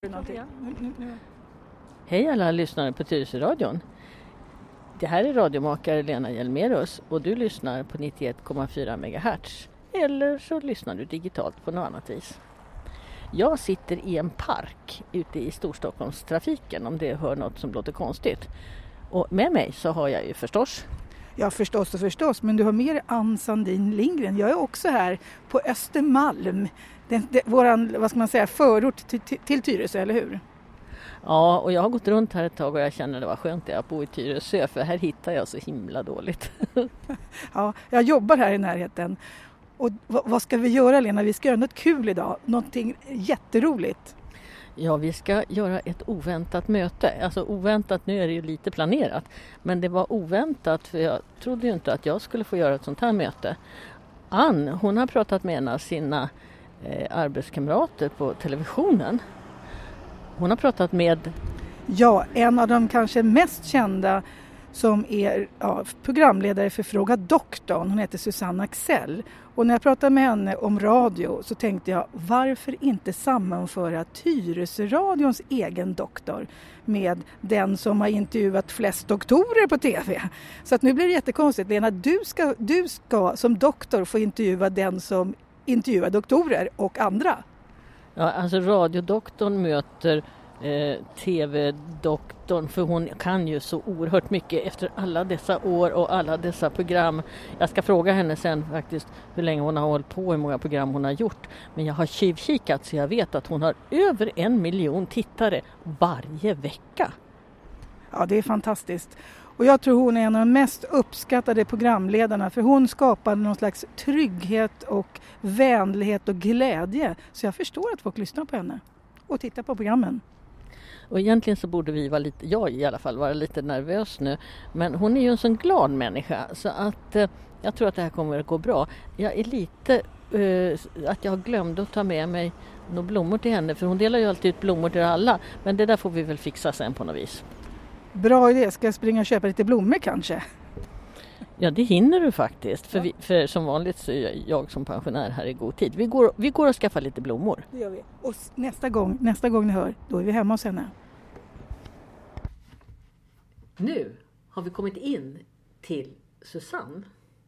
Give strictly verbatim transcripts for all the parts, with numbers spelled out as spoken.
Hej alla lyssnare på Tyresöradion. Det här är radiomakare Lena Hjelmerus och du lyssnar på nittioett komma fyra megahertz. Eller så lyssnar du digitalt på något annat vis. Jag sitter i en park ute i Storstockholmstrafiken, om det hör något som låter konstigt. Och med mig så har jag ju förstås... Ja, förstås och förstås, men du har med dig Ann Sandin Lindgren. Jag är också här på Östermalm, den, den, våran, vad ska man säga, förort till, till, till Tyresö, eller hur? Ja, och jag har gått runt här ett tag och jag känner det var skönt att bo i Tyresö, för här hittar jag så himla dåligt. Ja, jag jobbar här i närheten. Och vad, vad ska vi göra, Lena? Vi ska göra något kul idag, någonting jätteroligt. Ja, vi ska göra ett oväntat möte. Alltså oväntat, nu är det ju lite planerat. Men det var oväntat, för jag trodde ju inte att jag skulle få göra ett sånt här möte. Ann, hon har pratat med en av sina eh, arbetskamrater på televisionen. Hon har pratat med... Ja, en av de kanske mest kända som är ja, programledare för Fråga Doktorn. Hon heter Susanne Axel. Och när jag pratade med henne om radio så tänkte jag, varför inte sammanföra Tyresöradions egen doktor med den som har intervjuat flest doktorer på tv. Så att nu blir det jättekonstigt. Lena, du ska, du ska som doktor få intervjua den som intervjuar doktorer och andra. Ja, alltså radiodoktorn möter eh, tv-doktorn, för hon kan ju så oerhört mycket efter alla dessa år och alla dessa program. Jag ska fråga henne sen faktiskt hur länge hon har hållit på, hur många program hon har gjort. Men jag har tjuvkikat så jag vet att hon har över en miljon tittare varje vecka. Ja, det är fantastiskt. Och jag tror hon är en av de mest uppskattade programledarna, för hon skapar någon slags trygghet och vänlighet och glädje. Så jag förstår att folk lyssnar på henne och tittar på programmen. Och egentligen så borde vi vara lite, jag i alla fall, vara lite nervös nu. Men hon är ju en sån glad människa så att eh, jag tror att det här kommer att gå bra. Jag är lite, eh, att jag glömde att ta med mig några blommor till henne, för hon delar ju alltid ut blommor till alla. Men det där får vi väl fixa sen på något vis. Bra idé, ska jag springa och köpa lite blommor kanske? Ja, det hinner du faktiskt. För, Ja. vi, för som vanligt så är jag som pensionär här i god tid. Vi går, vi går och skaffar lite blommor. Det gör vi. Och nästa gång, nästa gång ni hör, då är vi hemma hos henne. Nu har vi kommit in till Susanne.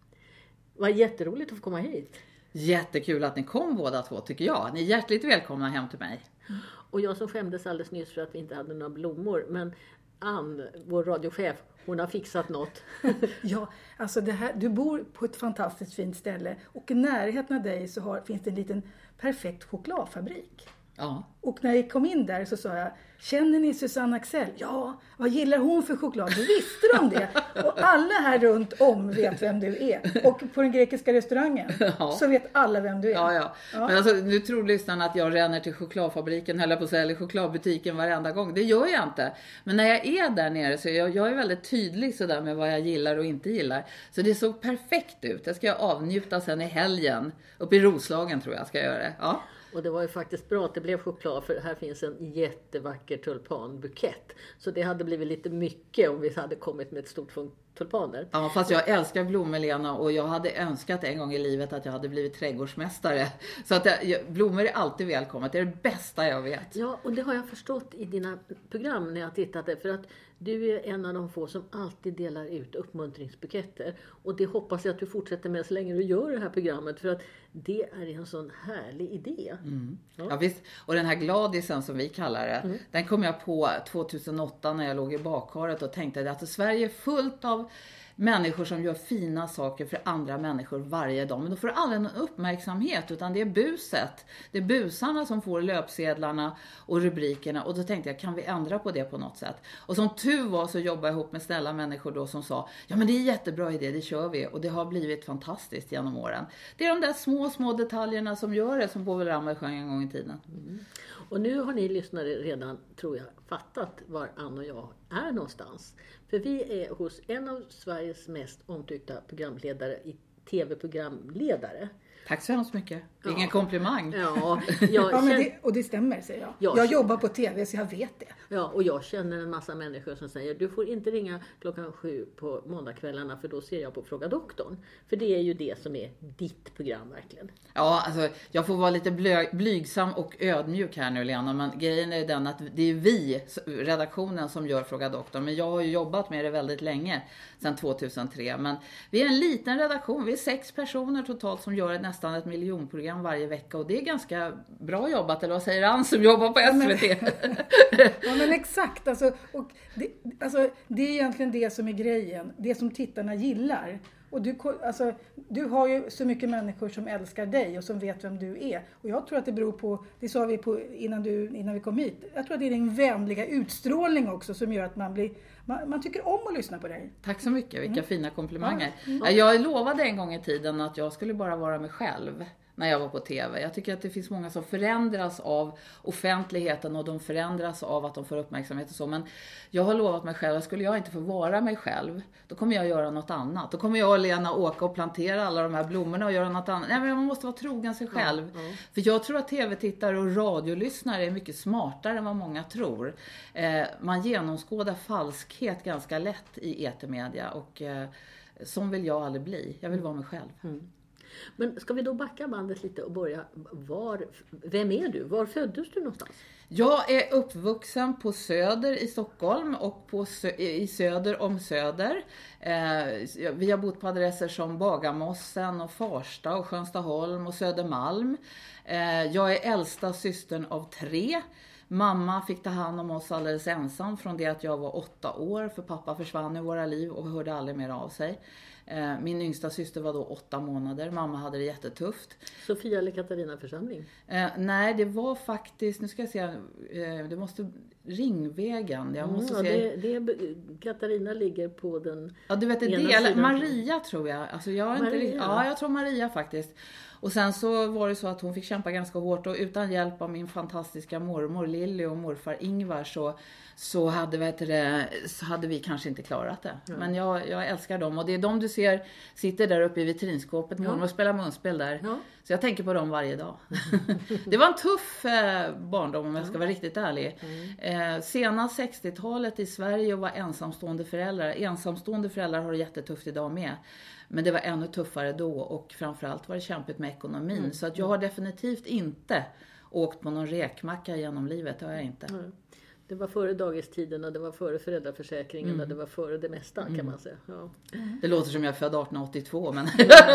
Vad jätteroligt att få komma hit. Jättekul att ni kom båda två, tycker jag. Ni är hjärtligt välkomna hem till mig. Och jag som skämdes alldeles nyss för att vi inte hade några blommor. Men Ann, vår radiochef, hon har fixat något. Ja, alltså det här, du bor på ett fantastiskt fint ställe. Och i närheten av dig så har, finns det en liten perfekt chokladfabrik. Ja. Och när jag kom in där så sa jag, känner ni Susanne Axel? Ja, vad gillar hon för choklad? Du visste de det? Och alla här runt om vet vem du är. Och på den grekiska restaurangen Ja. så vet alla vem du är. Ja, ja. Ja. Men alltså, nu tror lyssnarna att jag ränner till chokladfabriken eller på eller chokladbutiken varenda gång. Det gör jag inte. Men när jag är där nere så är jag, jag är väldigt tydlig sådär med vad jag gillar och inte gillar. Så det såg perfekt ut. Det ska jag avnjuta sen i helgen. Uppe i Roslagen tror jag ska jag göra det. Ja. Och det var ju faktiskt bra att det blev choklad, för här finns en jättevacker tulpanbukett. Så det hade blivit lite mycket om vi hade kommit med ett stort fång tulpaner. Ja, fast jag älskar blommor, Lena, och jag hade önskat en gång i livet att jag hade blivit trädgårdsmästare. Så att jag, blommor är alltid välkommet. Det är det bästa jag vet. Ja, och det har jag förstått i dina program när jag tittade. För att du är en av de få som alltid delar ut uppmuntringsbuketter. Och det hoppas jag att du fortsätter med så länge du gör det här programmet. För att det är en sån härlig idé. Mm. Ja. Ja, visst. Och den här gladisen som vi kallar det, Mm. den kom jag på tjugohundraåtta när jag låg i bakharet och tänkte att Sverige är fullt av människor som gör fina saker för andra människor varje dag. Men då får det aldrig någon uppmärksamhet, utan det är buset. Det är busarna som får löpsedlarna och rubrikerna. Och då tänkte jag, kan vi ändra på det på något sätt? Och som tur var så jobbade jag ihop med snälla människor då som sa, ja men det är en jättebra idé, det kör vi. Och det har blivit fantastiskt genom åren. Det är de där små, små detaljerna som gör det, som Povel Ramel sjöng en gång i tiden. Mm. Och nu har ni lyssnare redan, tror jag, fattat var Ann och jag är någonstans. För vi är hos en av Sveriges mest omtyckta programledare, i tv-programledare. Tack så hemskt mycket. Vilken Ja. komplimang. Ja, jag Ja, men känner, det, och det stämmer, säger jag. Jag Jag känner- jobbar på tv så jag vet det. ja, och jag känner en massa människor som säger du får inte ringa klockan sju på måndagskvällarna för då ser jag på Fråga doktorn. För det är ju det som är ditt program verkligen. Ja, alltså jag får vara lite blö- blygsam och ödmjuk här nu, Lena. Men grejen är den att det är vi, redaktionen, som gör Fråga doktorn. Men jag har ju jobbat med det väldigt länge, sedan tvåtusentre. Men vi är en liten redaktion. Vi är sex personer totalt som gör ett, nästan ett miljonprogram varje vecka. Och det är ganska bra jobbat, eller vad säger han som jobbar på S V T? Ja, men exakt. Alltså, och det, alltså, det är egentligen det som är grejen. Det som tittarna gillar. Och du, alltså, du har ju så mycket människor som älskar dig och som vet vem du är. Och jag tror att det beror på, det sa vi på innan, du, innan vi kom hit. Jag tror att det är din vänliga utstrålning också som gör att man blir, man, man tycker om att lyssna på dig. Tack så mycket, vilka Mm. fina komplimanger. Ja. Ja, Jag lovade en gång i tiden att jag skulle bara vara mig själv när jag var på tv. Jag tycker att det finns många som förändras av offentligheten och de förändras av att de får uppmärksamhet och så. Men jag har lovat mig själv att skulle jag inte få vara mig själv, då kommer jag göra något annat. Då kommer jag och Lena åka och plantera alla de här blommorna och göra något annat. Nej, men man måste vara trogen sig själv. Ja, ja. För jag tror att tv-tittare och radiolyssnare är mycket smartare än vad många tror. Eh, man genomskådar falskhet ganska lätt i etermedia och eh, som vill jag aldrig bli. Jag vill vara mig själv. Mm. Men ska vi då backa bandet lite och börja, var, vem är du? Var föddes du någonstans? Jag är uppvuxen på Söder i Stockholm och på sö- i Söder om Söder. Eh, vi har bott på adresser som Bagarmossen och Farsta och Skönstaholm och Södermalm. Eh, jag är äldsta systern av tre. Mamma fick ta hand om oss alldeles ensam från det att jag var åtta år, för pappa försvann i våra liv och hörde aldrig mer av sig. Min yngsta syster var då åtta månader. Mamma hade det jättetufft. Sofia eller Katarina församling? Eh, nej, det var faktiskt, nu ska jag se, eh, det måste, Ringvägen. Jag måste Mm, se. ja, det, det, Katarina ligger på den... Ja, du vet, det ena del, sidan. Maria tror jag. Alltså jag är inte Maria? riktigt, ja, jag tror Maria faktiskt. Och sen så var det så att hon fick kämpa ganska hårt och utan hjälp av min fantastiska mormor Lilly och morfar Ingvar så, så, hade, vet det, så hade vi kanske inte klarat det. Mm. Men jag, jag älskar dem och det är de du ser sitter där uppe i vitrinskåpet. Mormor Ja. spelar munspel där. Ja. Så jag tänker på dem varje dag. Det var en tuff eh, barndom om jag ska vara riktigt ärlig. Mm. Eh, sena sextiotalet i Sverige och var ensamstående föräldrar. Ensamstående föräldrar har det jättetufft idag med. Men det var ännu tuffare då och framförallt var det kämpigt med ekonomin. Mm. Så att jag har definitivt inte åkt på någon rekmacka genom livet, det har jag inte. Mm. Det var före dagistiden och det var före föräldraförsäkringen Mm. och det var före det mesta kan man säga. Ja. Det låter som jag är född arton åttiotvå, men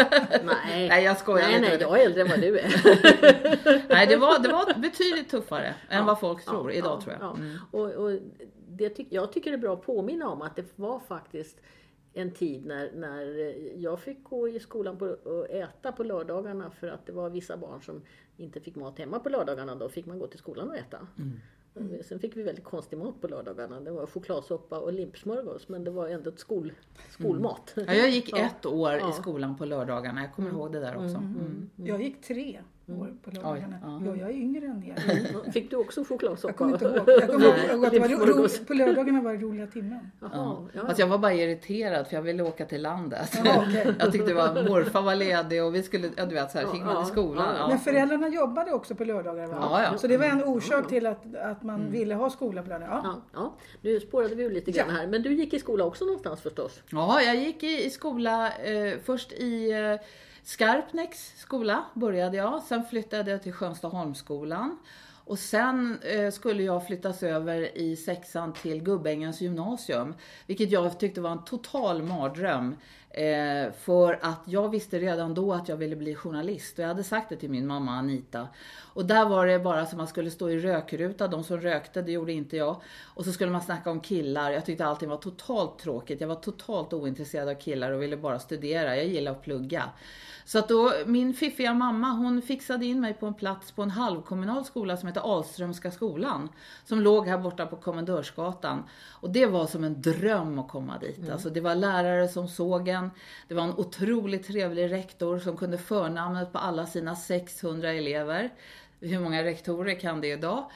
Nej. nej, jag skojar Nej, lite. nej, jag är äldre än vad du är. Nej, det var, det var betydligt tuffare än vad folk Ja, tror idag ja, tror jag. ja. Mm. Och, och det ty- jag tycker det är bra att påminna om att det var faktiskt en tid när, när jag fick gå i skolan på, och äta på lördagarna för att det var vissa barn som inte fick mat hemma på lördagarna. Då fick man gå till skolan och äta. Mm. Sen fick vi väldigt konstig mat på lördagarna. Det var chokladsoppa och limpsmörgås, men det var ändå ett skol, skolmat. Ja, jag gick Ja. ett år Ja. i skolan på lördagarna. Jag kommer ihåg det där också. Mm. Jag gick tre år på lördagarna. Oj, ja. Ja, jag är yngre än er. Fick du också chokladsoppa? Jag kommer inte ihåg. Jag kommer Nej. ihåg att det var ro, Limpsmörgås. ro, på lördagarna var det roliga timmen. Ja. Jaha, ja. Fast jag var bara irriterad för jag ville åka till landet. Jaha, okej. Jag tyckte det var, morfar var ledig och vi skulle, ja du vet så här, gick man Ja, till skolan. ja. Ja. Men föräldrarna jobbade också på lördagar, va? Ja, ja. Så det var en orsak till att, att man ville ha skola på lördagar. Ja. Ja, ja. Nu spårade vi ju lite grann Ja. här. Men du gick i skola också någonstans förstås? Ja, jag gick i, i skola, eh, först i eh, Skarpnäcks skola började jag. Sen flyttade jag till Skönstaholmsskolan. Och sen eh, skulle jag flyttas över i sexan till Gubbängens gymnasium. Vilket jag tyckte var en total mardröm. Eh, för att jag visste redan då att jag ville bli journalist. Och jag hade sagt det till min mamma Anita. Och där var det bara som man skulle stå i rökruta. De som rökte, det gjorde inte jag. Och så skulle man snacka om killar. Jag tyckte allting var totalt tråkigt. Jag var totalt ointresserad av killar och ville bara studera. Jag gillar att plugga. Så att då, min fiffiga mamma, hon fixade in mig på en plats på en halvkommunal skola som heter Alströmska skolan. Som låg här borta på Kommendörsgatan. Och det var som en dröm att komma dit. Mm. Alltså det var lärare som såg en. Det var en otroligt trevlig rektor som kunde förnamnet på alla sina sexhundra elever. Hur många rektorer kan det idag?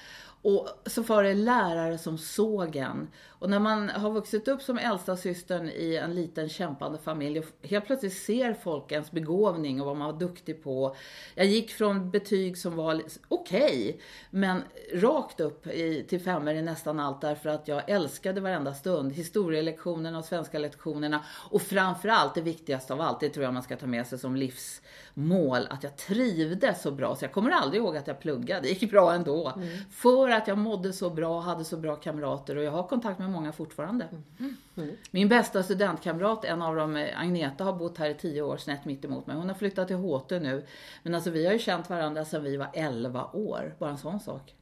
Och så var det lärare som såg en. Och när man har vuxit upp som äldsta systern i en liten kämpande familj och helt plötsligt ser folk ens begåvning och vad man var duktig på. Jag gick från betyg som var okej, okay, men rakt upp i, till femmer i nästan allt därför att jag älskade varenda stund. Historielektionerna och svenska lektionerna. Och framförallt det viktigaste av allt, det tror jag man ska ta med sig som livsmål, att jag trivdes så bra. Så jag kommer aldrig ihåg att jag pluggade, det gick bra ändå. Mm. För att jag mådde så bra, hade så bra kamrater och jag har kontakt med många fortfarande. Mm. Mm. Min bästa studentkamrat, en av dem, Agneta, har bott här i tio år snett mitt emot mig. Hon har flyttat till H T nu. Men alltså vi har ju känt varandra sedan vi var elva år, bara en sån sak.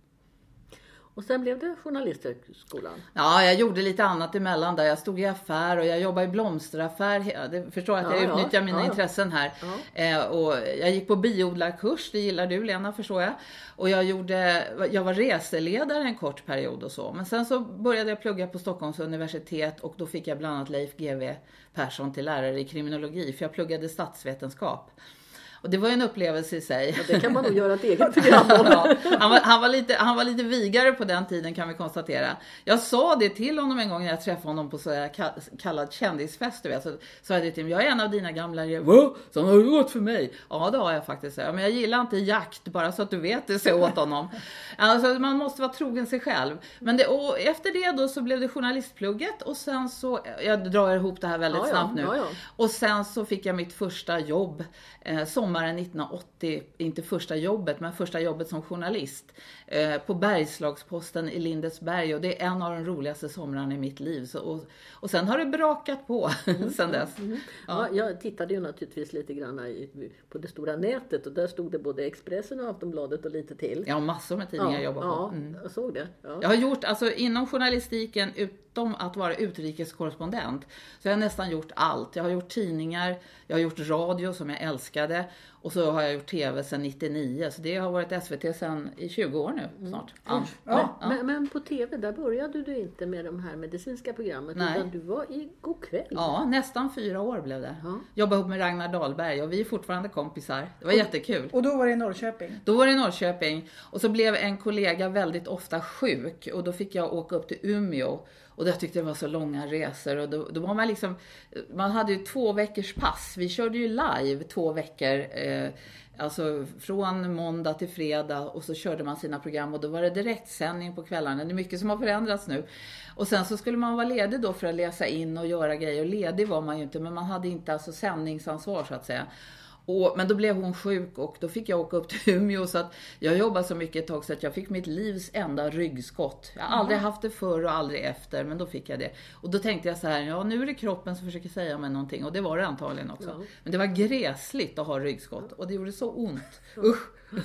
Och sen blev det journalisthögskolan. Ja, jag gjorde lite annat emellan där. Jag stod i affär och jag jobbade i blomsteraffär. Det förstår att jag ja, utnyttjar ja, mina ja, intressen här. Ja. Eh, och jag gick på biodlarkurs, det gillar du Lena, förstår jag. Och jag, gjorde, jag var reseledare en kort period och så. Men sen så började jag plugga på Stockholms universitet och då fick jag bland annat Leif G W Persson till lärare i kriminologi. För jag pluggade statsvetenskap. Och det var en upplevelse i sig. Ja, det kan man nog göra ett eget program om. Ja, han, var, han, var lite, han var lite vigare på den tiden, kan vi konstatera. Jag sa det till honom en gång när jag träffade honom på så här kallad kändisfest. Så sa jag det till honom, jag är en av dina gamla elever. Va? Så har du gått för mig? Ja, det har jag faktiskt. Men jag gillar inte jakt, bara så att du vet det, så åt honom. Alltså, man måste vara trogen sig själv. Men det, och efter det då så blev det journalistplugget. Och sen så, jag drar ihop det här väldigt ja, snabbt nu. Ja, ja. Och sen så fick jag mitt första jobb eh, som sommaren nittonhundraåttio, inte första jobbet men första jobbet som journalist eh, på Bergslagsposten i Lindesberg, och det är en av de roligaste somrarna i mitt liv. Så, och, och sen har det brakat på mm. sen dess. Mm. Ja. Ja, jag tittade ju naturligtvis lite grann i, på det stora nätet och där stod det både Expressen och Aftonbladet och lite till. Ja, massor med tidningar ja, jag jobbar ja, på. Mm. Jag såg det. Ja. Jag har gjort, alltså inom journalistiken, utom att vara utrikeskorrespondent, så jag har nästan gjort allt. Jag har gjort tidningar, jag har gjort radio som jag älskade, och så har jag gjort tv sedan nittionio, så det har varit S V T sedan i tjugo år nu snart. Mm. Ja. Ja. Men, men på tv, där började du inte med de här medicinska programmet. Nej. Utan du var i God kväll. Ja, nästan fyra år blev det. Ja. Jobbade ihop med Ragnar Dahlberg och vi är fortfarande kompisar. Det var och, jättekul. Och då var det i Norrköping? Då var det i Norrköping. Och så blev en kollega väldigt ofta sjuk, och då fick jag åka upp till Umeå. Och jag tyckte det var så långa resor, och då, då var man liksom, man hade ju två veckors pass. Vi körde ju live två veckor, eh, alltså från måndag till fredag, och så körde man sina program, och då var det direktsändning på kvällarna. Det är mycket som har förändrats nu. Och sen så skulle man vara ledig då för att läsa in och göra grejer, och ledig var man ju inte, men man hade inte alltså sändningsansvar så att säga. Och, men då blev hon sjuk, och då fick jag åka upp till Umeå, så att jag jobbade så mycket ett tag så att jag fick mitt livs enda ryggskott. Jag har aldrig mm. haft det förr och aldrig efter, men då fick jag det. Och då tänkte jag så här, ja nu är det kroppen som försöker säga mig någonting, och det var det antagligen också. Ja. Men det var gräsligt att ha ryggskott, och det gjorde så ont. Ja. Usch!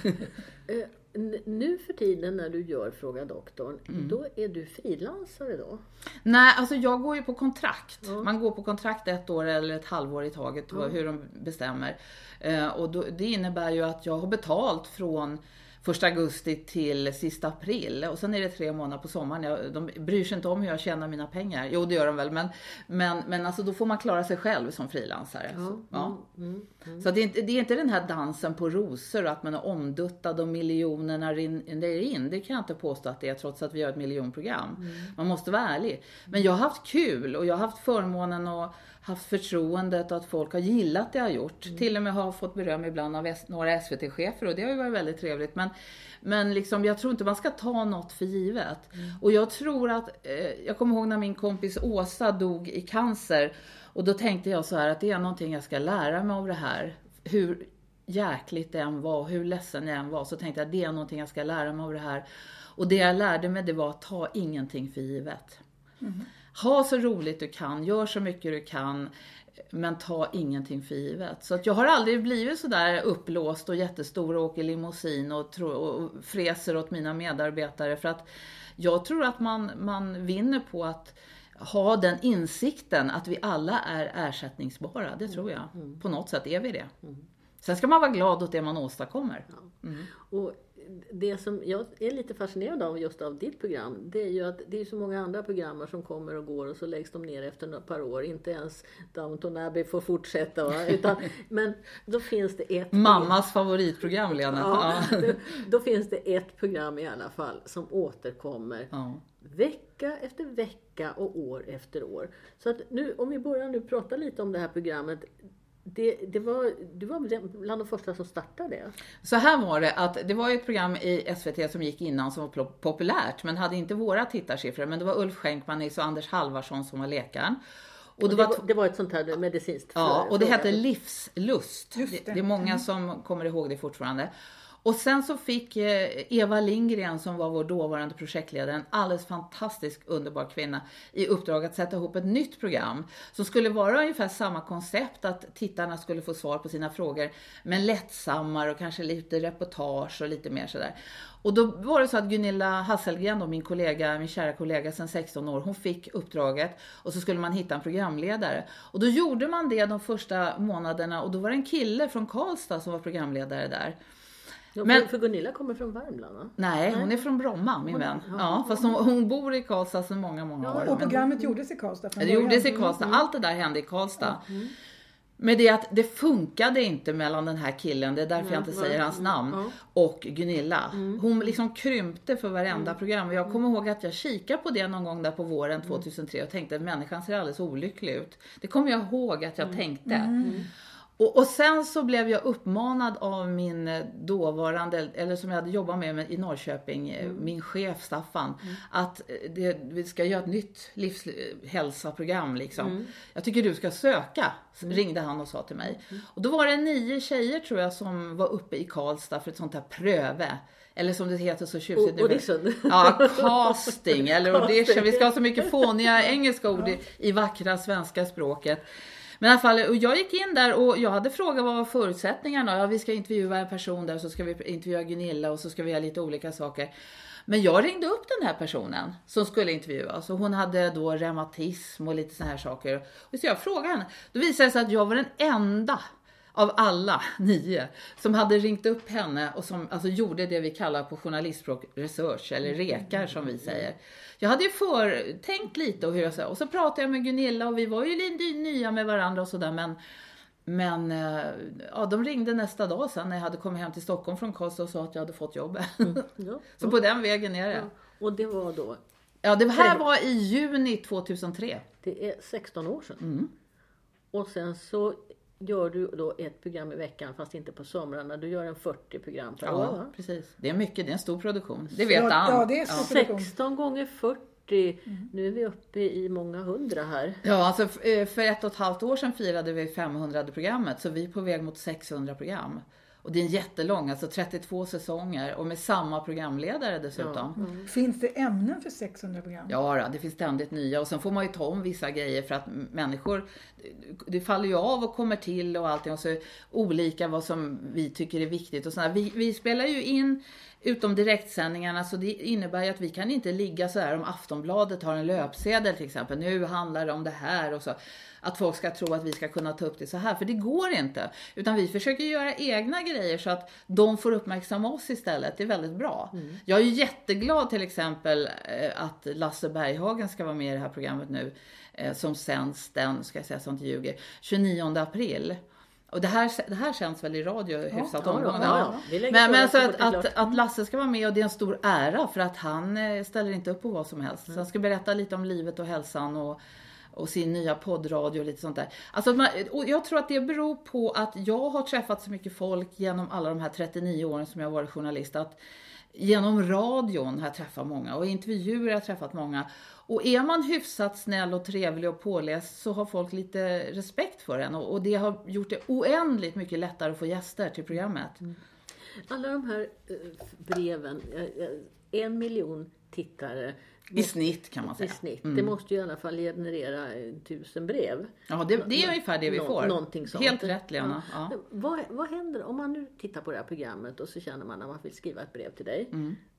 Nu för tiden när du gör Fråga doktorn, mm. då är du frilansare då? Nej, alltså jag går ju på kontrakt. Ja. Man går på kontrakt ett år eller ett halvår i taget, ja. hur de bestämmer. Eh, och då, det innebär ju att jag har betalt från första augusti till sista april. Och sen är det tre månader på sommaren. Jag, de bryr sig inte om hur jag tjänar mina pengar. Jo, det gör de väl. Men, men, men alltså, då får man klara sig själv som frilansare. Ja. Så, ja. Mm, mm, mm. så det, är inte, det är inte den här dansen på rosor och att man är omduttad och miljonerna rinner in. Det kan jag inte påstå att det är, trots att vi har ett miljonprogram. Mm. Man måste vara ärlig. Men jag har haft kul, och jag har haft förmånen att haft förtroendet att folk har gillat det jag har gjort. Mm. Till och med har fått beröm ibland av några S V T-chefer, och det har ju varit väldigt trevligt. Men, men liksom, jag tror inte man ska ta något för givet. Mm. Och jag tror att, eh, jag kommer ihåg när min kompis Åsa dog i cancer, och då tänkte jag så här att det är någonting jag ska lära mig av det här. Hur jäkligt det än var, hur ledsen jag än var, så tänkte jag att det är någonting jag ska lära mig av det här. Och det jag lärde mig, det var att ta ingenting för givet. Mm. Ha så roligt du kan, gör så mycket du kan, men ta ingenting för givet. Så att jag har aldrig blivit så där upplåst och jättestor och åker limousin och, tro, och fräser åt mina medarbetare. För att jag tror att man, man vinner på att ha den insikten att vi alla är ersättningsbara. Det tror jag. Mm. På något sätt är vi det. Mm. Sen ska man vara glad åt det man åstadkommer. Ja. Mm. Och det som jag är lite fascinerad av just av ditt program, det är ju att det är så många andra program som kommer och går och så läggs de ner efter några par år. Inte ens Downton Abbey får fortsätta. Va? Utan, men då finns det ett... Mammas favoritprogram, Lena. Ja, då, då finns det ett program i alla fall som återkommer ja. vecka efter vecka och år efter år. Så att nu, om vi börjar nu prata lite om det här programmet. Det, det var, du var bland de första som startade det. Så här var det, att det var ett program i S V T som gick innan som var populärt, men hade inte våra tittarsiffror. Men det var Ulf Schenkmanis och Anders Halvarsson som var läkaren. Och, och det, var, var, det var ett sånt här medicinskt. Ja, och det hette Livslust. Det. Det, det är många mm. som kommer ihåg det fortfarande. Och sen så fick Eva Lindgren, som var vår dåvarande projektledare, en alldeles fantastisk underbar kvinna, i uppdrag att sätta ihop ett nytt program som skulle vara ungefär samma koncept, att tittarna skulle få svar på sina frågor, men lättsammare och kanske lite reportage och lite mer sådär. Och då var det så att Gunilla Hasselgren, då, min kollega, min kära kollega sedan sexton år, hon fick uppdraget och så skulle man hitta en programledare. Och då gjorde man det de första månaderna, och då var det en kille från Karlstad som var programledare där. Ja, men, för Gunilla kommer från Värmland, va? Nej, hon är från Bromma, min vän. Ja, fast hon, hon bor i Karlstad sedan många, många år. Ja, och programmet men, gjordes i Karlstad. Det gjordes i Karlstad. Allt det där hände i Karlstad. Mm. Men det att det funkade inte mellan den här killen, det är därför mm. jag inte säger hans namn, mm. och Gunilla. Mm. Hon liksom krympte för varenda mm. program. Och jag kommer ihåg att jag kikade på det någon gång där på våren tjugohundratre och tänkte att människan ser alldeles olycklig ut. Det kommer jag ihåg att jag mm. tänkte. Mm. Och, och sen så blev jag uppmanad av min dåvarande, eller som jag hade jobbat med i Norrköping, mm. min chef Staffan, mm. att det, vi ska göra ett nytt livshälsaprogram liksom. Mm. Jag tycker du ska söka, mm. ringde han och sa till mig. Mm. Och då var det nio tjejer tror jag som var uppe i Karlstad för ett sånt här pröve. Eller som det heter så tjusigt nu. Audition. Ja, casting eller audition. Vi ska ha så mycket fåniga engelska ord i, i vackra svenska språket. Men i alla fall, och jag gick in där och jag hade frågat vad var förutsättningarna. Ja, vi ska intervjua en person där, så ska vi intervjua Gunilla och så ska vi göra lite olika saker. Men jag ringde upp den här personen som skulle intervjuas, och hon hade då reumatism och lite så här saker. Och så jag frågade henne. Då visade det sig att jag var den enda av alla nio som hade ringt upp henne och som alltså gjorde det vi kallar på journalistspråk research, eller rekar som vi säger. Jag hade ju för tänkt lite och hur jag sa, och så pratade jag med Gunilla och vi var ju lite nya med varandra och sådär, men men ja, de ringde nästa dag sen när jag hade kommit hem till Stockholm från Karlstad och sa att jag hade fått jobbet. Mm. Ja. Så på den vägen är det. Ja. Och det var då? Ja, det här var i juni tjugohundratre. Det är sexton år sedan. Mm. Och sen så gör du då ett program i veckan, fast inte på somrarna. Du gör en fyrtio program per ja, år, va? Precis. Det är mycket, det är en stor produktion. Det vet ja, han. Ja, det är stor ja. sexton gånger fyrtio. Mm. Nu är vi uppe i många hundra här. Ja, alltså för ett och ett halvt år sedan firade vi femhundrade programmet. Så vi är på väg mot sexhundra program. Och det är en jättelång, alltså trettiotvå säsonger. Och med samma programledare dessutom. Ja. Mm. Finns det ämnen för sexhundra program? Ja, det finns ständigt nya. Och sen får man ju ta om vissa grejer för att människor, det faller ju av och kommer till och allting. Och så olika vad som vi tycker är viktigt. Och sådär. Vi, vi spelar ju in utom direktsändningarna, så det innebär ju att vi kan inte ligga så här om Aftonbladet har en löpsedel till exempel. Nu handlar det om det här och så. Att folk ska tro att vi ska kunna ta upp det så här. För det går inte. Utan vi försöker göra egna grejer så att de får uppmärksamma oss istället. Det är väldigt bra. Mm. Jag är ju jätteglad till exempel att Lasse Berghagen ska vara med i det här programmet nu. Som sänds den, ska jag säga sånt ljuger, tjugonionde april. Och det här, det här känns väl i radio ja, hyfsat ja, omgång. Ja, ja. Men, men så att, att, att Lasse ska vara med, och det är en stor ära för att han ställer inte upp på vad som helst. Mm. Så han ska berätta lite om livet och hälsan och och sin nya poddradio och lite sånt där. Alltså man, och jag tror att det beror på att jag har träffat så mycket folk genom alla de här trettionio åren som jag har varit journalist, att genom radion har jag träffat många och intervjuer har jag träffat många. Och är man hyfsat snäll och trevlig och påläst så har folk lite respekt för en, och, och det har gjort det oändligt mycket lättare att få gäster till programmet. Mm. Alla de här breven, en miljon tittare i snitt kan man säga. I snitt. Mm. Det måste ju i alla fall generera tusen brev. Ja, det, det är ungefär det vi Nå, får. Någonting sånt. Helt rätt, Lena. Ja. Ja. Vad, vad händer om man nu tittar på det här programmet och så känner man att man vill skriva ett brev till dig? Mm.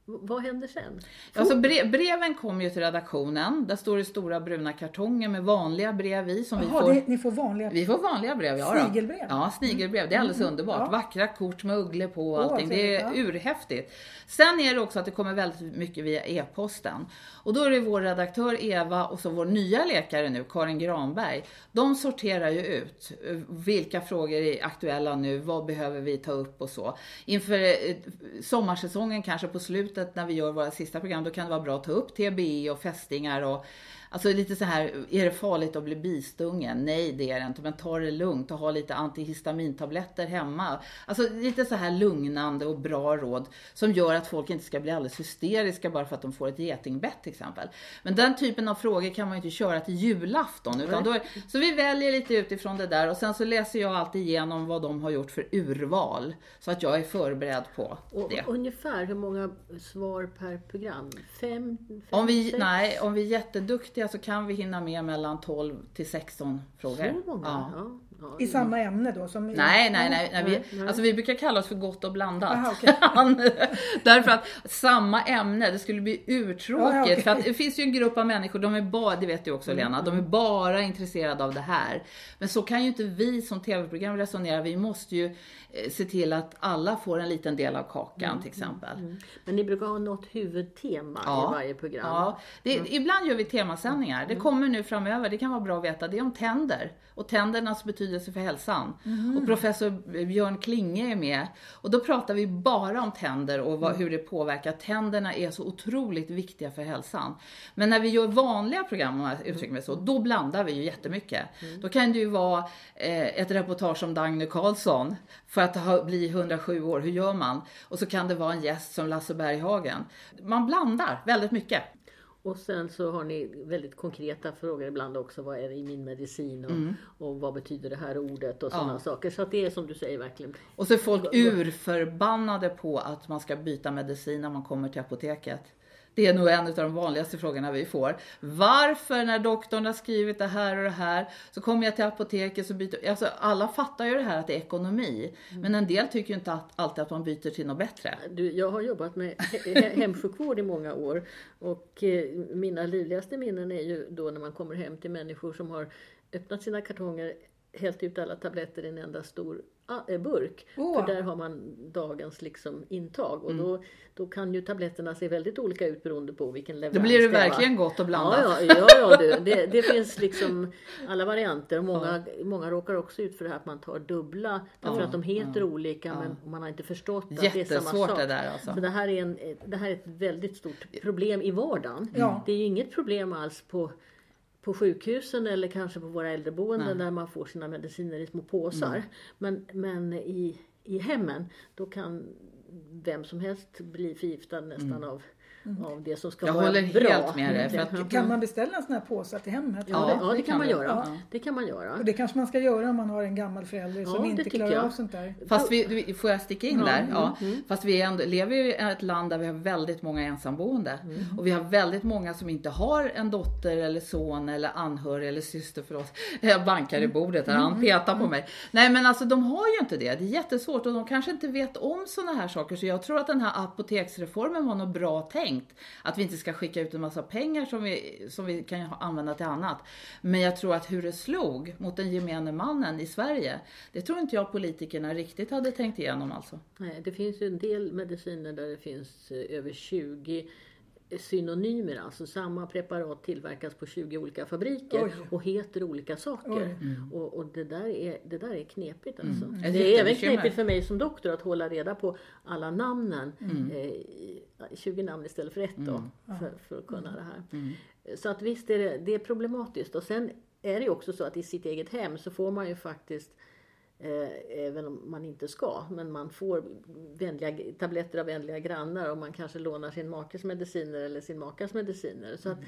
vad händer sen? Alltså brev, breven kommer ju till redaktionen. Där står det stora bruna kartonger med vanliga brev i. Som Jaha, vi, får, det, ni får vanliga vi får vanliga brev. Ja, då. Snigelbrev? Ja, snigelbrev. Det är alldeles Mm. underbart. Ja. Vackra kort med ugglor på och Åh, allting. Det är trevligt, ja. urhäftigt. Sen är det också att det kommer väldigt mycket via e-posten. Och då är det vår redaktör Eva och så vår nya läkare nu, Karin Granberg. De sorterar ju ut vilka frågor är aktuella nu, vad behöver vi ta upp och så. Inför eh, sommarsäsongen kanske på slutet när vi gör våra sista program, då kan det vara bra att ta upp T B E och fästingar och alltså lite så här, är det farligt att bli bistungen? Nej, det är det inte, men ta det lugnt och ha lite antihistamintabletter hemma. Alltså lite så här lugnande och bra råd som gör att folk inte ska bli alldeles hysteriska bara för att de får ett getingbett till exempel. Men den typen av frågor kan man ju inte köra till julafton. Utan då är, så vi väljer lite utifrån det där och sen så läser jag alltid igenom vad de har gjort för urval. Så att jag är förberedd på Och det. ungefär hur många svar per program? Fem? fem Om vi, sex? nej, om vi är jätteduktiga så kan vi hinna med mellan tolv till sexton frågor. Så många? Ja. Ja. Ja, I samma ämne då? Som i... Nej, nej, nej. nej, Nej, vi, nej. alltså vi brukar kalla oss för gott och blandat. Aha, okej. Därför att samma ämne, det skulle bli urtråkigt. Ja, okej. För att det finns ju en grupp av människor, de är bara, det vet du också Lena, de är bara intresserade av det här. Men så kan ju inte vi som tv-program resonera. Vi måste ju eh, se till att alla får en liten del av kakan till exempel. Mm. Men ni brukar ha något huvudtema Ja. i varje program. Ja, det, ibland gör vi temasändningar. Det kommer nu framöver, det kan vara bra att veta. Det är om tänder och tändernas betydelse för hälsan. Och professor Björn Klinge är med. Och då pratar vi bara om tänder och vad, hur det påverkar. Tänderna är så otroligt viktiga för hälsan. Men när vi gör vanliga program, om jag uttrycker mig så, då blandar vi ju jättemycket. Då kan det ju vara eh, ett reportage om Dagny Carlsson för att ha, bli hundrasju år. Hur gör man? Och så kan det vara en gäst som Lasse Berghagen. Man blandar väldigt mycket. Och sen så har ni väldigt konkreta frågor ibland också. Vad är det i min medicin? Och, Mm. och vad betyder det här ordet? Och sådana Ja. saker. Så att det är som du säger verkligen. Och så är folk urförbannade på att man ska byta medicin när man kommer till apoteket. Det är nog en av de vanligaste frågorna vi får. Varför när doktorn har skrivit det här och det här så kommer jag till apoteket så byter... Alltså alla fattar ju det här att det är ekonomi. Mm. Men en del tycker ju inte att, alltid att man byter till något bättre. Du, jag har jobbat med he- hemsjukvård i många år. Och eh, mina livligaste minnen är ju då när man kommer hem till människor som har öppnat sina kartonger, hällt ut alla tabletter i en enda stor ah, burk. Oh. För där har man dagens liksom intag. Och Mm. då, då kan ju tabletterna se väldigt olika ut beroende på vilken leverans Då blir det det är, verkligen va? gott och blandat. Ja, ja, ja, ja du. Det, det finns liksom alla varianter. Och många, många råkar också ut för det här att man tar dubbla. Därför Ja, att de heter ja, olika ja. men man har inte förstått att det är samma Jättesvårt sak. det där alltså. Så det här, är en, det här är ett väldigt stort problem i vardagen. Ja. Det är ju inget problem alls på, på sjukhusen eller kanske på våra äldreboenden Nej. där man får sina mediciner i små påsar. Mm. Men, men i, i hemmen då kan vem som helst bli förgiftad nästan Mm. av, av det som ska Jag vara håller bra. helt med dig, för att- Mm. Kan man beställa en sån här påse till hemmet? Ja, det, ja, det, det kan kan man vi. göra. Ja. Det kan man göra. Och det kanske man ska göra om man har en gammal förälder Ja, som det inte tycker klarar jag. av sånt där. Fast vi, du- får jag sticka in Ja, där? mm, Ja. mm. Fast vi är ändå, lever ju i ett land där vi har väldigt många ensamboende. Mm. Och vi har väldigt många som inte har en dotter eller son eller anhörig eller syster, förlåt. Jag bankar i bordet här, han petar på mig. Nej men alltså de har ju inte det. Det är jättesvårt och de kanske inte vet om såna här saker. Så jag tror att den här apoteksreformen var något bra tänkt. Att vi inte ska skicka ut en massa pengar som vi, som vi kan använda till annat. Men jag tror att hur det slog mot den gemene mannen i Sverige, det tror inte jag politikerna riktigt hade tänkt igenom alltså. Nej, det finns ju en del mediciner där det finns eh, över tjugo synonymer. Alltså samma preparat tillverkas på tjugo olika fabriker Oj. och heter olika saker. Oj. Och, och det, där är, det där är knepigt alltså. Mm. Det Jag är är även jättebekymrad. knepigt för mig som doktor att hålla reda på alla namnen. Mm. Eh, i- tjugo namn istället för ett då. Mm. För, för att kunna det här. Mm. Så att visst är det, det är problematiskt. Och sen är det ju också så att i sitt eget hem så får man ju faktiskt Eh, även om man inte ska, men man får vänliga, tabletter av vänliga grannar och man kanske lånar sin makes mediciner eller sin makas mediciner. Så att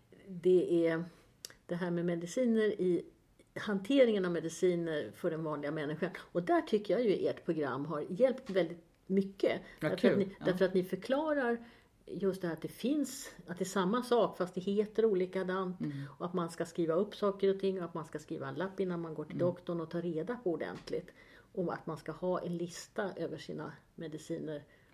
det är det här med mediciner i hanteringen av mediciner för den vanliga människan. Och där tycker jag ju ert program har hjälpt väldigt mycket. Vad Därför att, kul, ni, ja. därför att ni förklarar just det här att det finns, att det är samma sak fast det heter olikadant. Mm. Och att man ska skriva upp saker och ting och att man ska skriva en lapp innan man går till Mm. doktorn och ta reda på ordentligt. Och att man ska ha en lista över sina mediciner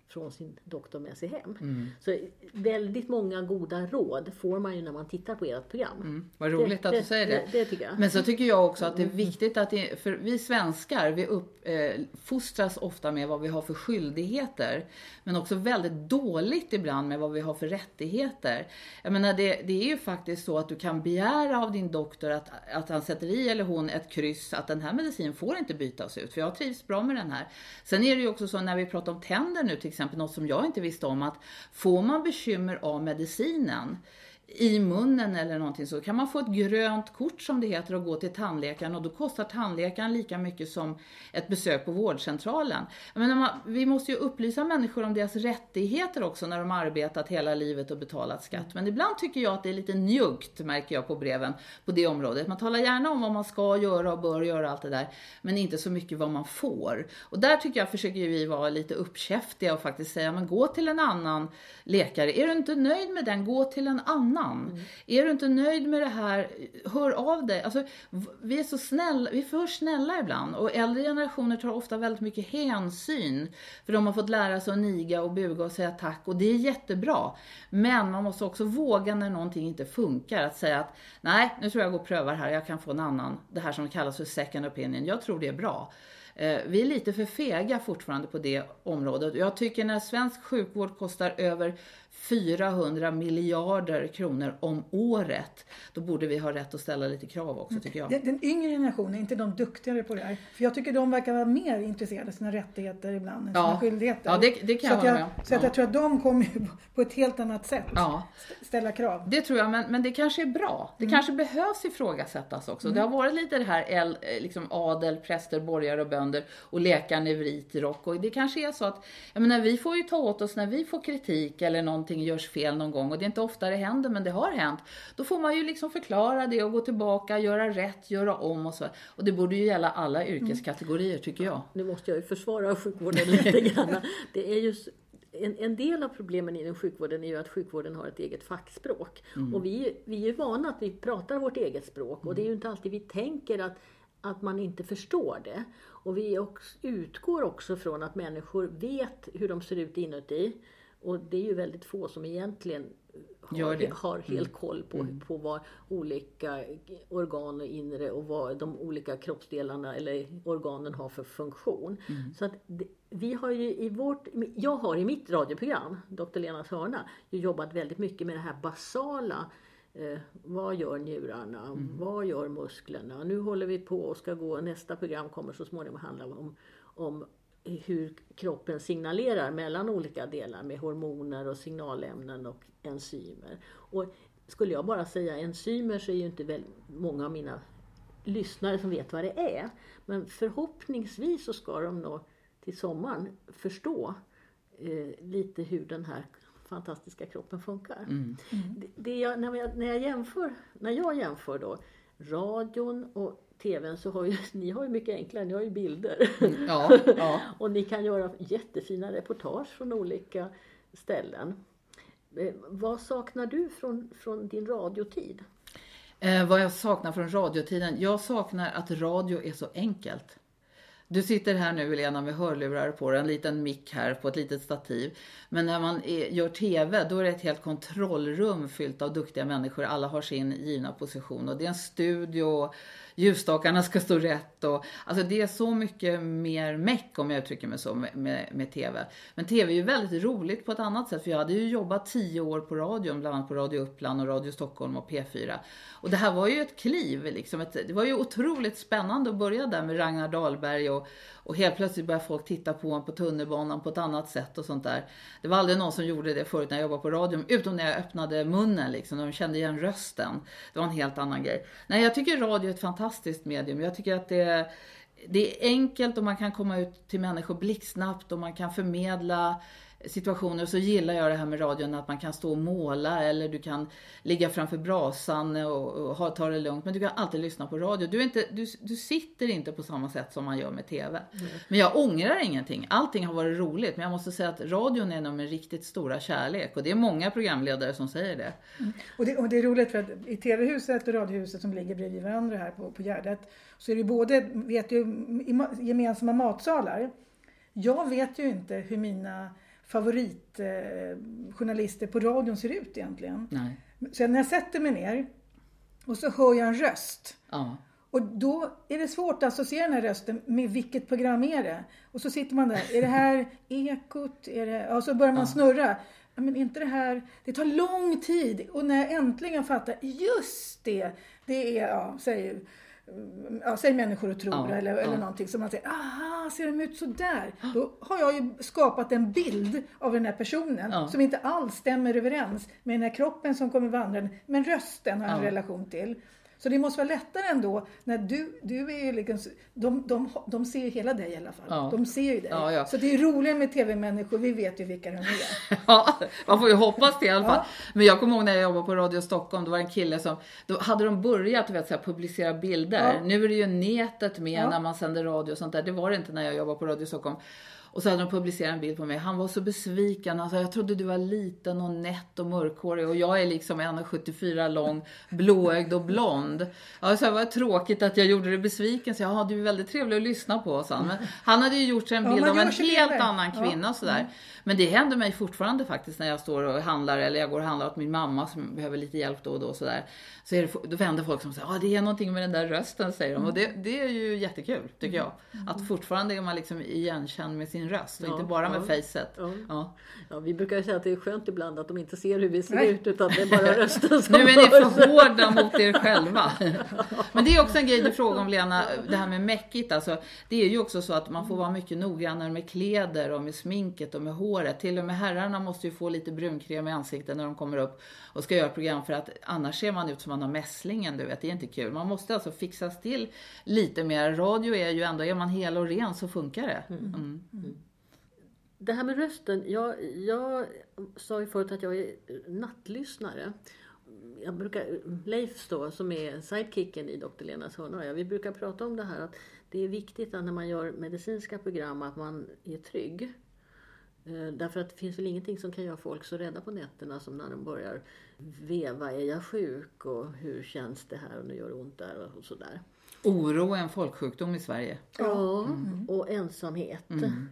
från sin doktor med sig hem. Mm. Så väldigt många goda råd får man ju när man tittar på ert program. Mm. Vad roligt det, att du det, säger det. det. Det tycker jag. Men så tycker jag också att det är viktigt att det, för vi svenskar, vi uppfostras eh, ofta med vad vi har för skyldigheter. Men också väldigt dåligt ibland med vad vi har för rättigheter. Jag menar det, det är ju faktiskt så att du kan begära av din doktor att, att han sätter i eller hon ett kryss att den här medicin får inte bytas ut. För jag trivs bra med den här. Sen är det ju också så när vi pratar om tänder nu till exempel, något som jag inte visste om, att får man bekymmer av medicinen i munnen eller någonting så kan man få ett grönt kort som det heter och gå till tandläkaren och då kostar tandläkaren lika mycket som ett besök på vårdcentralen. Jag menar, man, vi måste ju upplysa människor om deras rättigheter också när de har arbetat hela livet och betalat skatt. Men ibland tycker jag att det är lite njuggt, märker jag på breven på det området. Man talar gärna om vad man ska göra och bör göra allt det där, men inte så mycket vad man får. Och där tycker jag försöker vi vara lite uppkäftiga och faktiskt säga, men gå till en annan läkare. Är du inte nöjd med den, gå till en annan. Mm. Är du inte nöjd med det här, hör av dig. Alltså, vi är så snälla, vi är för snälla ibland. Och äldre generationer tar ofta väldigt mycket hänsyn. För de har fått lära sig att niga och buga och säga tack. Och det är jättebra. Men man måste också våga när någonting inte funkar. Att säga att nej, nu tror jag jag går och prövar här. Jag kan få en annan. Det här som kallas för second opinion. Jag tror det är bra. Vi är lite för fega fortfarande på det området. Jag tycker när svensk sjukvård kostar över fyrahundra miljarder kronor om året, då borde vi ha rätt att ställa lite krav också, tycker jag. Den, den yngre generationen är inte de duktigare på det här. För jag tycker de verkar vara mer intresserade av sina rättigheter ibland än sina ja. skyldigheter. Ja, det, det kan så jag vara med. Så att ja. jag tror att de kommer på ett helt annat sätt ja. ställa krav. Det tror jag, men, men det kanske är bra. Det mm. kanske behövs ifrågasättas också. Mm. Det har varit lite det här el, liksom adel, präster, borgare och bönder och läkaren i vit rock. Och det kanske är så att, jag menar, vi får ju ta åt oss när vi får kritik eller någonting görs fel någon gång. Och det är inte ofta det händer, men det har hänt. Då får man ju liksom förklara det och gå tillbaka, göra rätt, göra om och så. Och det borde ju gälla alla yrkeskategorier, tycker jag. Nu måste jag ju försvara sjukvården lite grann. Det är ju en, en del av problemen inom sjukvården är ju att sjukvården har ett eget fackspråk. Mm. Och vi, vi är vana att vi pratar vårt eget språk. Mm. Och det är ju inte alltid vi tänker att, att man inte förstår det. Och vi också, utgår också från att människor vet hur de ser ut inuti. Och det är ju väldigt få som egentligen har, har helt mm. koll på, mm. på vad olika organ och inre och vad de olika kroppsdelarna eller organen har för funktion. Mm. Så att det, vi har ju i vårt, jag har i mitt radioprogram, doktor Lenas hörna, ju jobbat väldigt mycket med det här basala. Eh, vad gör njurarna? Mm. Vad gör musklerna? Nu håller vi på och ska gå, nästa program kommer så småningom handla om, om hur kroppen signalerar mellan olika delar med hormoner och signalämnen och enzymer. Och skulle jag bara säga enzymer så är ju inte väl många av mina lyssnare som vet vad det är. Men förhoppningsvis så ska de nog till sommaren förstå eh, lite hur den här fantastiska kroppen funkar. Mm. Mm. Det, det jag, när, jag, när, jag jämför, när jag jämför då radion och tvn så har ju, ni har ju mycket enklare, ni har ju bilder. Ja, ja. Och ni kan göra jättefina reportage från olika ställen. Eh, vad saknar du från, från din radiotid? Eh, vad jag saknar från radiotiden? Jag saknar att radio är så enkelt. Du sitter här nu, Helena, med hörlurar på en liten mick här på ett litet stativ. Men när man är, gör tv, då är det ett helt kontrollrum fyllt av duktiga människor. Alla har sin givna position och det är en studio. Ljusstakarna ska stå rätt. Och, alltså det är så mycket mer meck, om jag uttrycker mig så, med, med, med tv. Men tv är ju väldigt roligt på ett annat sätt. För jag hade ju jobbat tio år på radion, bland annat på Radio Uppland och Radio Stockholm och P fyra. Och det här var ju ett kliv. Liksom ett, det var ju otroligt spännande att börja där med Ragnar Dahlberg. Och, och helt plötsligt började folk titta på en på tunnelbanan på ett annat sätt och sånt där. Det var aldrig någon som gjorde det förut när jag jobbade på radion. Utom när jag öppnade munnen liksom. De kände igen rösten. Det var en helt annan grej. Nej, jag tycker radio är ett fantastiskt medium. Jag tycker att det, det är enkelt och man kan komma ut till människor blixtsnabbt och man kan förmedla situationer. Så gillar jag det här med radion, att man kan stå och måla eller du kan ligga framför brasan och, och ha, ta det lugnt. Men du kan alltid lyssna på radio. Du, är inte, du, du sitter inte på samma sätt som man gör med tv. Mm. Men jag ångrar ingenting. Allting har varit roligt. Men jag måste säga att radion är nog min riktigt stora kärlek. Och det är många programledare som säger det. Mm. Och, det och det är roligt för att i tv-huset och radiohuset som ligger bredvid varandra här på, på Gärdet, så är det både, vet du, gemensamma matsalar. Jag vet ju inte hur mina favoritjournalister eh, på radion ser ut egentligen. Nej. Så när jag sätter mig ner och så hör jag en röst. Ja. Och då är det svårt att associera den här rösten med vilket program är det. Och så sitter man där, är det här Ekot? Är det... Ja, så börjar man ja. snurra. Ja, men inte det här, det tar lång tid. Och när jag äntligen fattar, just det, det är, ja, säger, ja, säger människor och tror, ja, eller, ja. eller någonting som man säger, aha, ser de ut så där? Då har jag ju skapat en bild av den här personen ja. som inte alls stämmer överens med den här kroppen som kommer vandra, men rösten har jag en ja. relation till. Så det måste vara lättare ändå när du, du är ju liksom, de, de, de ser ju hela dig i alla fall. Ja. De ser ju dig. Ja, ja. Så det är roligare med tv-människor, vi vet ju vilka de är. Ja, man får ju hoppas det i alla fall. Ja. Men jag kommer ihåg när jag jobbade på Radio Stockholm, då var det en kille som, då hade de börjat vet, så här, publicera bilder. Ja. Nu är det ju nätet med ja. när man sänder radio och sånt där. Det var det inte när jag jobbade på Radio Stockholm. Och så hade de publicerat en bild på mig. Han var så besviken. Alltså, jag trodde du var liten och nätt och mörkhårig. Och jag är liksom en komma sjuttiofyra lång, blåögd och blond. Alltså, det var tråkigt att jag gjorde det besviken. Så jag hade ju väldigt trevligt att lyssna på oss. Men han hade ju gjort sig en bild ja, av en helt det. annan kvinna. Ja. Sådär. Men det händer mig fortfarande faktiskt när jag står och handlar. Eller jag går och handlar åt min mamma som behöver lite hjälp då och då. Sådär. Så är det, då vänder folk som säger att ah, det är någonting med den där rösten, säger de. Mm. Och det, det är ju jättekul, tycker jag. Mm. Att fortfarande är man liksom igenkänd med sin röst. Och ja, inte bara ja. med facet. Ja. Ja. Ja, vi brukar ju säga att det är skönt ibland att de inte ser hur vi ser Nej. ut. Utan det är bara rösten som nu är ni för hårda mot er själva. Men det är också en grej du frågar om, Lena. Det här med mäckigt. Alltså, det är ju också så att man får vara mycket noggrannare med kläder och med sminket och med håret. Till och med herrarna måste ju få lite brunkräm i ansiktet när de kommer upp och ska göra program. För att annars ser man ut som man har mässlingen, du vet. Det är inte kul. Man måste alltså fixas till lite mer. Radio är ju ändå, är man hel och ren så funkar det. Mm. Mm. Mm. Det här med rösten, jag, jag sa ju förut att jag är nattlyssnare. Jag brukar, Leif då, som är sidekicken i doktor Lenas hörna, vi brukar prata om det här att det är viktigt att när man gör medicinska program att man är trygg. Därför att det finns väl ingenting som kan göra folk så rädda på nätterna som när de börjar veva, är jag sjuk och hur känns det här och nu gör det ont där och sådär. Oro är en folksjukdom i Sverige. Ja, mm. och ensamhet. Mm.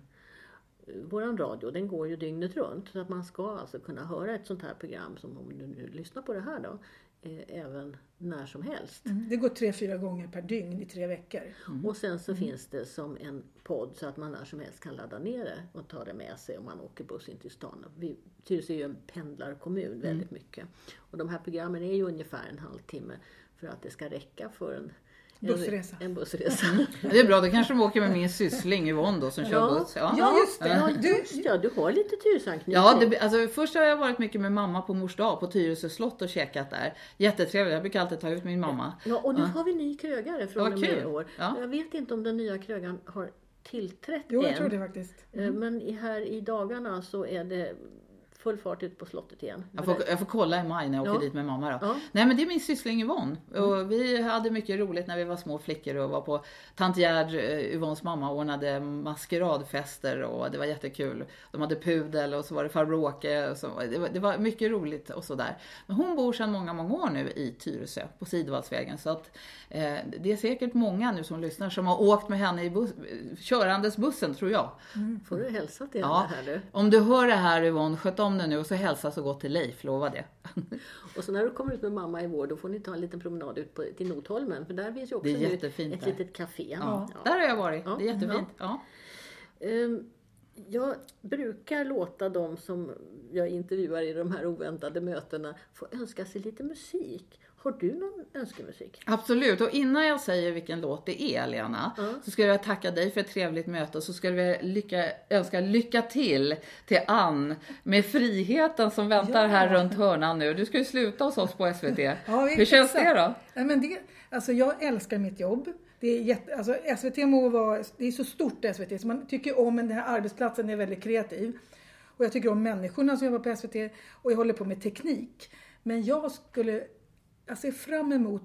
Våran radio, den går ju dygnet runt så att man ska alltså kunna höra ett sånt här program som om du nu lyssnar på det här då, eh, även när som helst. Mm. Det går tre, fyra gånger per dygn i tre veckor. Mm. Och sen så mm. finns det som en podd så att man när som helst kan ladda ner det och ta det med sig om man åker buss in till stan. Vi Tyresö är ju en pendlarkommun mm. väldigt mycket. Och de här programmen är ju ungefär en halvtimme för att det ska räcka för en bussresa. En bussresa. Det är bra, då kanske de åker med min syssling Yvonne då som kör ja. buss. Ja, ja just det. Ja, du, ja, du har lite Tyresö-anknytning. Ja, det, alltså, först har jag varit mycket med mamma på mors dag på Tyresö slott och käkat där. Jättetrevligt, jag brukar alltid ta ut min mamma. Ja, och nu ja. har vi ny krögare från och med år. Ja. Jag vet inte om den nya krögaren har tillträtt jo, jag än. tror det faktiskt. Mm. Men här i dagarna så är det full fart ut på slottet igen. Jag får, jag får kolla i maj när jag åker ja. dit med mamma då. Ja. Nej, men det är min syssling Yvonne. Mm. Och vi hade mycket roligt när vi var små flickor och var på tant Gerd, Yvonnes mamma, ordnade maskeradfester och det var jättekul. De hade pudel och så var det farbror Åke och så, det, var, det var mycket roligt och sådär. Men hon bor sedan många, många år nu i Tyresö på Sidvallsvägen, så att eh, det är säkert många nu som lyssnar som har åkt med henne i bus, körandes bussen, tror jag. Mm. Får du hälsa till ja. henne här nu? Om du hör det här Yvonne, sköt om det nu och så hälsa så gott till Leif, lova det. Och så när du kommer ut med mamma i vår, då får ni ta en liten promenad ut på, till Notholmen, för där finns ju också det är jättefint ett där. litet café. Ja. Ja. Där har jag varit, ja. Det är jättefint. Ja. Ja. Um, jag brukar låta dem som jag intervjuar i de här oväntade mötena få önska sig lite musik. Har du någon önskemusik? Absolut, och innan jag säger vilken låt det är, Lena, mm. så ska jag tacka dig för ett trevligt möte och så ska vi lycka, önska lycka till till Ann med friheten som väntar ja. här runt hörnan nu. Du ska ju sluta hos oss på S V T. Ja, hur känns det då? Ja, men det, alltså jag älskar mitt jobb. Det är, jätte, alltså S V T må vara, det är så stort S V T så man tycker om, men den här arbetsplatsen är väldigt kreativ. Och jag tycker om människorna som jobbar på S V T och jag håller på med teknik. Men jag skulle... Jag ser fram emot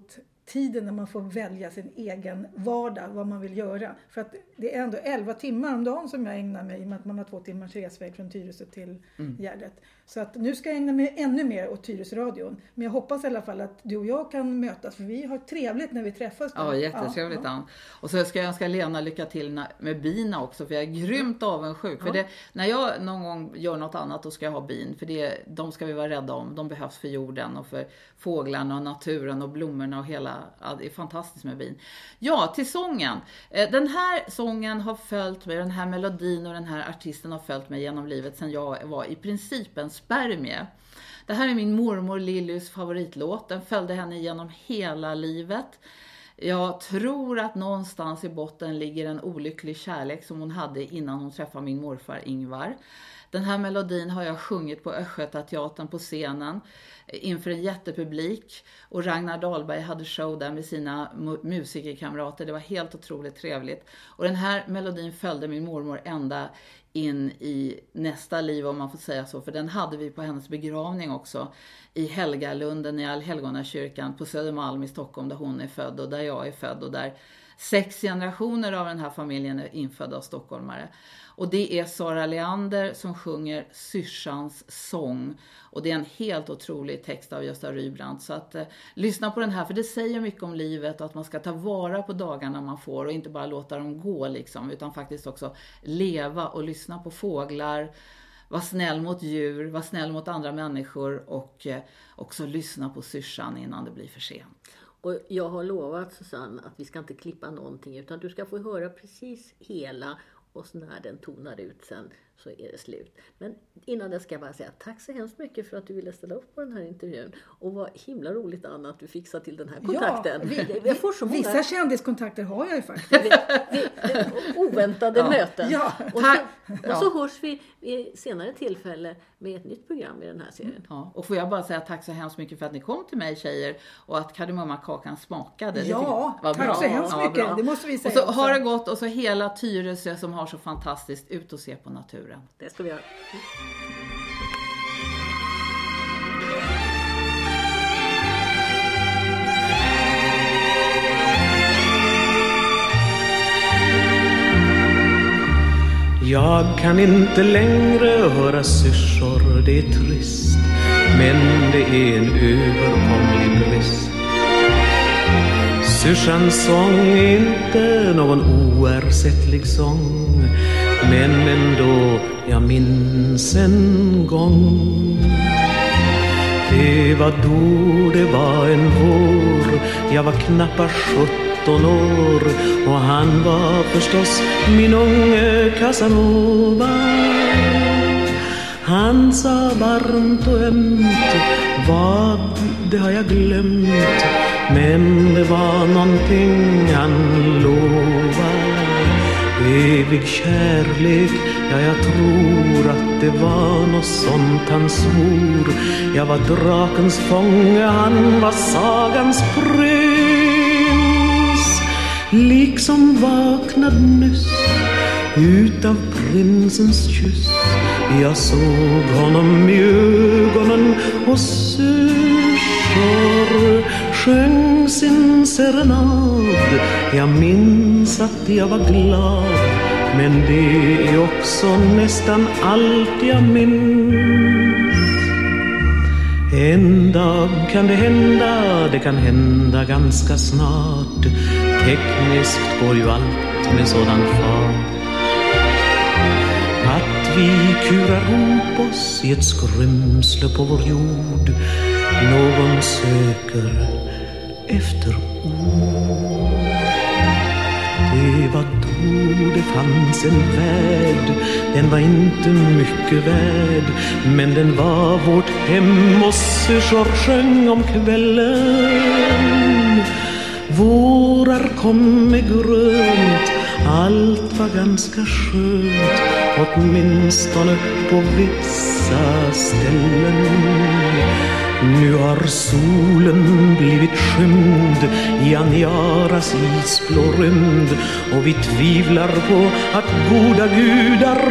tiden när man får välja sin egen vardag, vad man vill göra. För att det är ändå elva timmar om dagen som jag ägnar mig, i och med att man har två timmars resväg från Tyresö till mm. Gärdet. Så att nu ska jag ägna mig ännu mer åt Tyresöradion. Men jag hoppas i alla fall att du och jag kan mötas, för vi har trevligt när vi träffas. Där. Ja, jättetrevligt. Ja, ja. Och så ska jag önska Lena lycka till med bina också, för jag är grymt avundsjuk. Ja. För det, när jag någon gång gör något annat, då ska jag ha bin. För det, de ska vi vara rädda om. De behövs för jorden och för fåglarna och naturen och blommorna och hela. Ja, det är fantastiskt med bin. Ja, till sången. Den här sången har följt mig, den här melodin och den här artisten har följt mig genom livet sedan jag var i princip en spermie. Det här är min mormor Lillys favoritlåt. Den följde henne genom hela livet. Jag tror att någonstans i botten ligger en olycklig kärlek som hon hade innan hon träffade min morfar Ingvar. Den här melodin har jag sjungit på Östgötateatern på scenen inför en jättepublik. Och Ragnar Dahlberg hade show där med sina musikerkamrater. Det var helt otroligt trevligt. Och den här melodin följde min mormor ända in i nästa liv, om man får säga så. För den hade vi på hennes begravning också. I Helgalunden i Allhelgonakyrkan på Södermalm i Stockholm, där hon är född och där jag är född. Och där sex generationer av den här familjen är infödda av stockholmare. Och det är Sara Leander som sjunger Syrsans sång. Och det är en helt otrolig text av Gösta Rybrandt. Så att eh, lyssna på den här, för det säger mycket om livet och att man ska ta vara på dagarna man får. Och inte bara låta dem gå liksom, utan faktiskt också leva och lyssna på fåglar. Var snäll mot djur, var snäll mot andra människor och eh, också lyssna på syrsan innan det blir för sent. Och jag har lovat Susanne att vi ska inte klippa någonting, utan du ska få höra precis hela, och så när den tonar ut sen så är det slut. Men innan det ska jag bara säga tack så hemskt mycket för att du ville ställa upp på den här intervjun. Och vad himla roligt, Anna, att du fixar till den här kontakten. Ja, vi, vi, får så många... Vissa kändiskontakter har jag ju faktiskt. vi, vi, oväntade ja. möten. Ja, och, så, och så hörs vi i senare tillfälle med ett nytt program i den här serien. Ja, och får jag bara säga tack så hemskt mycket för att ni kom till mig, tjejer, och att kardemommakakan smakade. Ja, tack bra. så hemskt ja, mycket. Bra. Det måste vi säga. Och så också. Har det gått, och så hela Tyresö som har så fantastiskt ut och se på naturen. Det ska vi göra. Jag kan inte längre höra syrsor, det är trist, men det är en överkomlig brist. Syrsans sång är inte någon oersättlig sång, men ändå jag minns en gång. Det var då, det var en vår, jag var knappt sjutton år, och han var förstås min unge Casanova. Han sa varmt och ömt, vad det har jag glömt, men det var någonting han lovade. Evig kärlek, ja jag tror att det var något sånt han svor. Jag var drakens fånge, han var sagans prins. Liksom vaknad nyss utav prinsens kyss, jag såg honom i ögonen och syrsor sjöng sin serenad. Jag minns att jag var glad, men det är också nästan allt jag minns. En dag kan det hända, det kan hända ganska snart. Tekniskt går ju allt med sådan fart att vi kurar ihop oss i ett skrymsle på vår jord. Någon söker efter ord. Det var då det fanns en värld, den var inte mycket värd, men den var vårt hem, och syrsor sjöng om kvällen. Vårar kom med grönt, allt var ganska skönt, åtminstone på vissa ställen. Nu har solen blivit skymd i Aniaras isblå rymd, och vi tvivlar på att goda gudar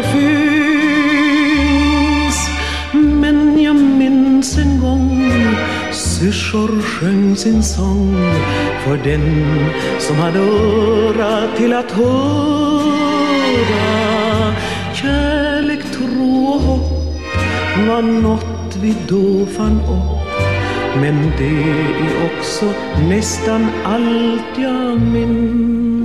finns. Men jag minns en gång syrsor sjöng sin sång för den som hade öra till att höra. Kärlek, tro och hopp var något vi då fann upp, men det är också nästan allt jag minns.